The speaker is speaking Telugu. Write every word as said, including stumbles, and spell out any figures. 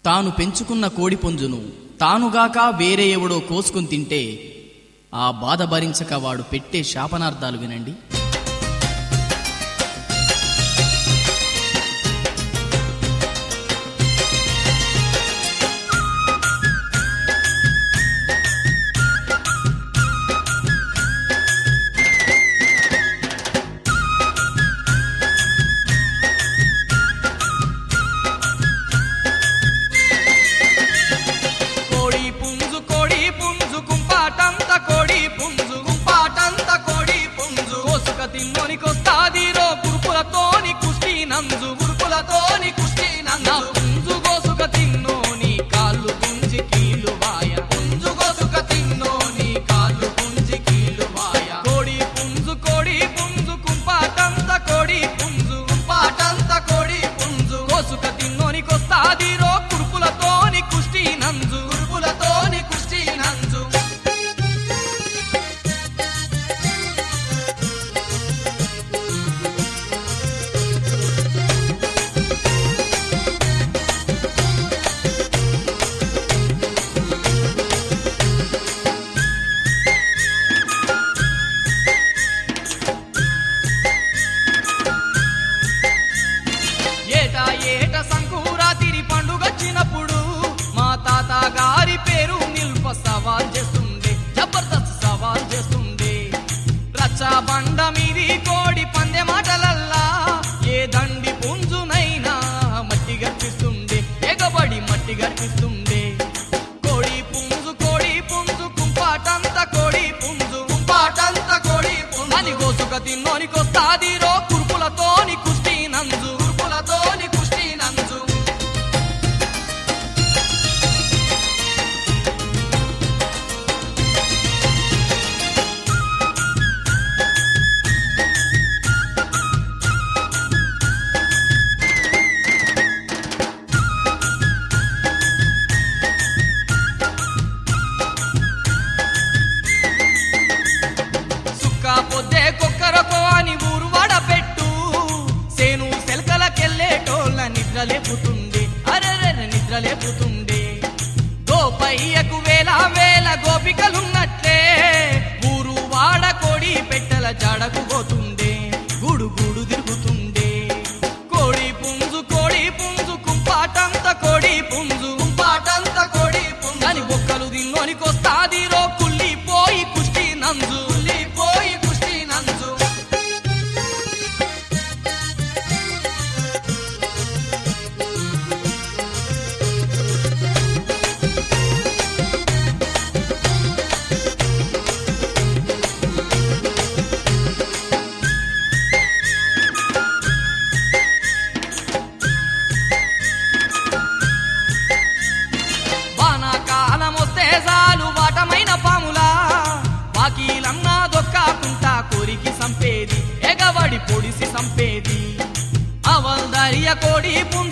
తాను పెంచుకున్న కోడి పుంజును తానుగాక వేరే ఎవడో కోసుకుని తింటే ఆ బాధ భరించక వాడు పెట్టే శాపనార్థాలు వినండి. బండ మీది కోడి పందె మాటలల్లా ఏ దండి పుంజునైనా మట్టి గర్పిస్తుండే, ఎగబడి మట్టి గర్పిస్తుండే. కోడి పుంజు కోడి పుంజు కుంపాటంత కోడి పుంజు కుంపాటంత కోడి పుంజు అని గోసుక తిన్నోనికొస్తాది రో కుర్పులతోని కుష్టి నంజు కుర్పులతోని కుష్టి నంజు. పొద్దే కొక్కరకో అని ఊరు వాడపెట్టు సేను సెల్కలకెళ్ళేటోళ్ళ నిద్ర లేపుతుండే, అరెరె నిద్ర లేపుతుండే. గోపయ్యకు వేల వేల గోపికలున్నట్లే ఊరు వాడ కోడి పెట్టెల జాడకు పోతుండే, గూడు గూడు తిరుగుతుండే. కోడి పుంజు కోడి పుంజు కుంపాటంత కోడి పుంజు కుంపాటంత కోడి పుంజు అని బొక్కలు తిన్నోనికొస్తాది రో కుళ్ళిపోయి కుష్టి నంజు కుళ్ళిపోయి కుష్టి నంజు. వానాకాలం వస్తే చాలు వాటమైన పాములా వాకీలన్నా దొక్కాకుంటా కోరికి సంపేది, ఎగబడి పొడిసి సంపేది. అవల్దరియ కోడి పుంజు